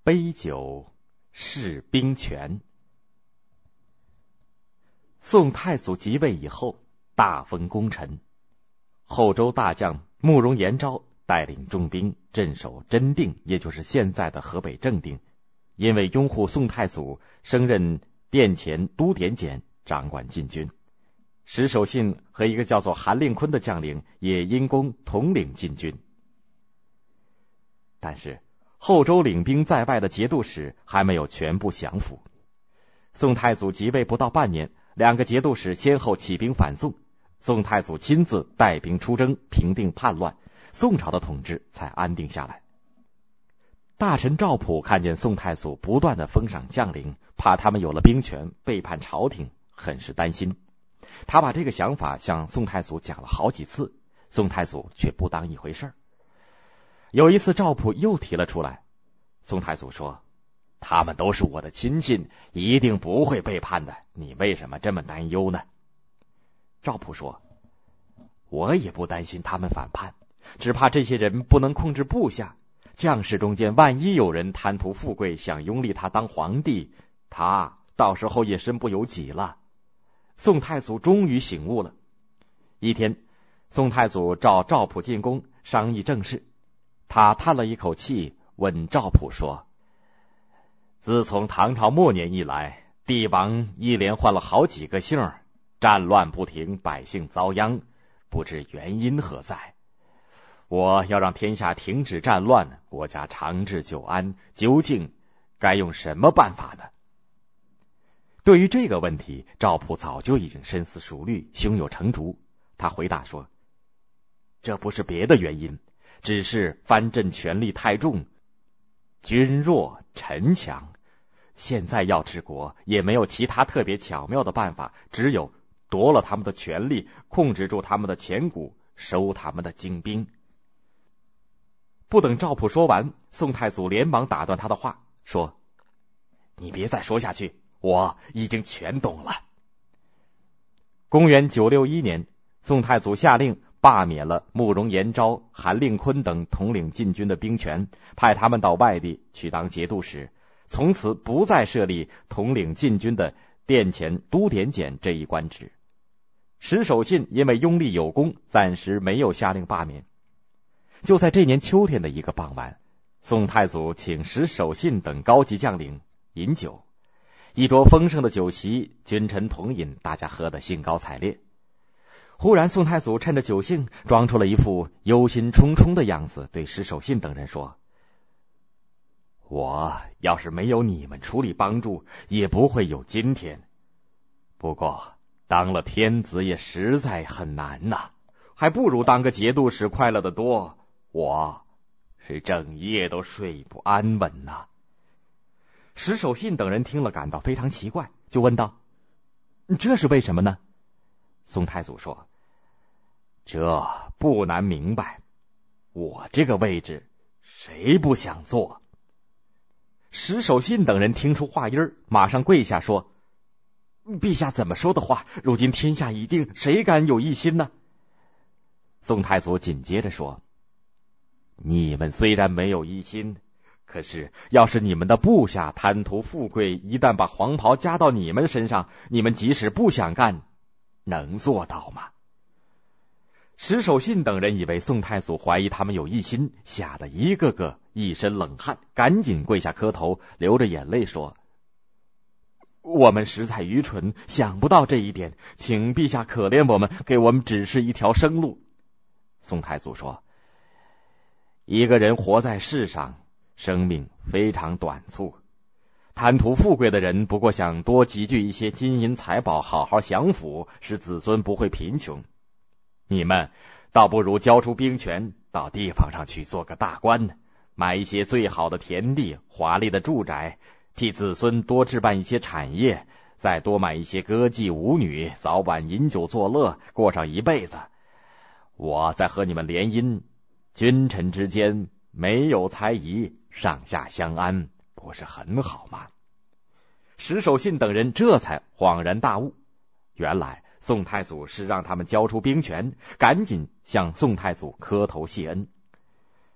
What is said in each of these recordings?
杯酒释兵权。宋太祖即位以后，大封功臣，后周大将慕容延昭带领重兵镇守真定，也就是现在的河北正定。因为拥护宋太祖，升任殿前都点检，掌管禁军。石守信和一个叫做韩令坤的将领也因功统领禁军。但是后周领兵在外的节度使还没有全部降服。宋太祖即位不到半年，2个节度使先后起兵反宋，宋太祖亲自带兵出征，平定叛乱，宋朝的统治才安定下来。大臣赵普看见宋太祖不断的封赏将领，怕他们有了兵权背叛朝廷，很是担心。他把这个想法向宋太祖讲了好几次，宋太祖却不当一回事。有一次赵普又提了出来，宋太祖说：“他们都是我的亲信，一定不会背叛的，你为什么这么担忧呢？”赵普说：“我也不担心他们反叛，只怕这些人不能控制部下，将士中间万一有人贪图富贵，想拥立他当皇帝，他到时候也身不由己了。”宋太祖终于醒悟了。一天，宋太祖召赵普进宫商议政事，他叹了一口气，问赵普说：“自从唐朝末年以来，帝王一连换了好几个姓，战乱不停，百姓遭殃，不知原因何在？我要让天下停止战乱，国家长治久安，究竟该用什么办法呢？”对于这个问题，赵普早就已经深思熟虑，胸有成竹。他回答说：“这不是别的原因，只是藩镇权力太重，君弱臣强，现在要治国也没有其他特别巧妙的办法，只有夺了他们的权力，控制住他们的钱谷，收他们的精兵。”不等赵普说完，宋太祖连忙打断他的话，说：“你别再说下去，我已经全懂了。”公元961年，宋太祖下令罢免了慕容延昭、韩令坤等统领禁军的兵权，派他们到外地去当节度使，从此不再设立统领禁军的殿前都点检这一官职。石守信因为拥立有功，暂时没有下令罢免。就在这年秋天的一个傍晚，宋太祖请石守信等高级将领饮酒，一桌丰盛的酒席，君臣同饮，大家喝得兴高采烈。忽然宋太祖趁着酒兴，装出了一副忧心忡忡的样子，对石守信等人说：“我要是没有你们出力帮助，也不会有今天。不过当了天子也实在很难呐，还不如当个节度使快乐得多，我是整夜都睡不安稳呐。”石守信等人听了感到非常奇怪，就问道：“这是为什么呢？”宋太祖说：“这不难明白，我这个位置谁不想做？”石守信等人听出话音，马上跪下说：“陛下怎么说的话？如今天下已定，谁敢有异心呢？”宋太祖紧接着说：“你们虽然没有异心，可是要是你们的部下贪图富贵，一旦把黄袍加到你们身上，你们即使不想干，能做到吗？”石守信等人以为宋太祖怀疑他们有异心，吓得一个个一身冷汗，赶紧跪下磕头，流着眼泪说：“我们实在愚蠢，想不到这一点，请陛下可怜我们，给我们指示一条生路。”宋太祖说：“一个人活在世上，生命非常短促，贪图富贵的人不过想多集聚一些金银财宝，好好享福，使子孙不会贫穷。你们倒不如交出兵权，到地方上去做个大官，买一些最好的田地、华丽的住宅，替子孙多置办一些产业，再多买一些歌妓舞女，早晚饮酒作乐，过上一辈子。我再和你们联姻，君臣之间没有猜疑，上下相安，不是很好吗？”石守信等人这才恍然大悟，原来宋太祖是让他们交出兵权，赶紧向宋太祖磕头谢恩。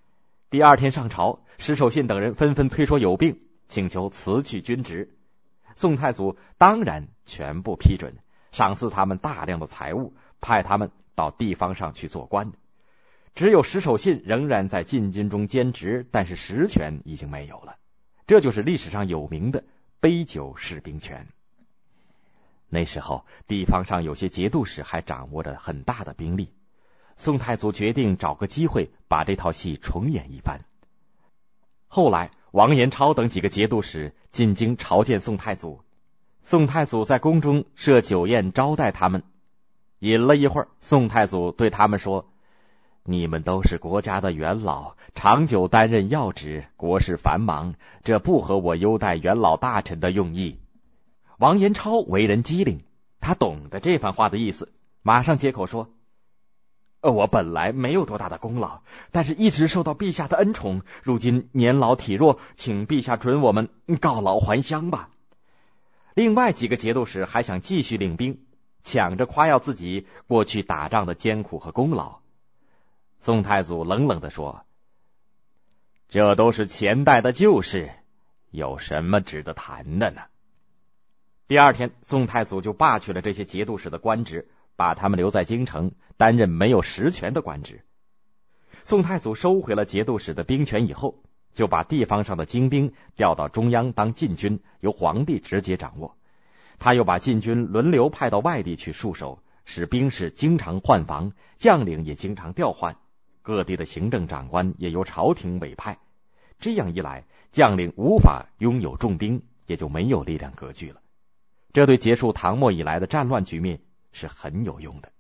第二天上朝，石守信等人纷纷推说有病，请求辞去军职。宋太祖当然全部批准，赏赐他们大量的财物，派他们到地方上去做官。只有石守信仍然在禁军中兼职，但是实权已经没有了。这就是历史上有名的杯酒释兵权。那时候地方上有些节度使还掌握着很大的兵力，宋太祖决定找个机会把这套戏重演一番。后来王延超等几个节度使进京朝见宋太祖，宋太祖在宫中设酒宴招待他们。饮了一会儿，宋太祖对他们说：你们都是国家的元老，长久担任要职，国事繁忙，这不合我优待元老大臣的用意。王延超为人机灵，他懂得这番话的意思，马上接口说：我本来没有多大的功劳，但是一直受到陛下的恩宠，如今年老体弱，请陛下准我们告老还乡吧。另外几个节度使还想继续领兵，抢着夸耀自己过去打仗的艰苦和功劳。宋太祖冷冷地说：这都是前代的旧事，有什么值得谈的呢？第二天，宋太祖就罢去了这些节度使的官职，把他们留在京城担任没有实权的官职。宋太祖收回了节度使的兵权以后，就把地方上的精兵调到中央当禁军，由皇帝直接掌握。他又把禁军轮流派到外地去戍守，使兵士经常换防，将领也经常调换，各地的行政长官也由朝廷委派。这样一来，将领无法拥有重兵，也就没有力量割据了。这对结束唐末以来的战乱局面是很有用的。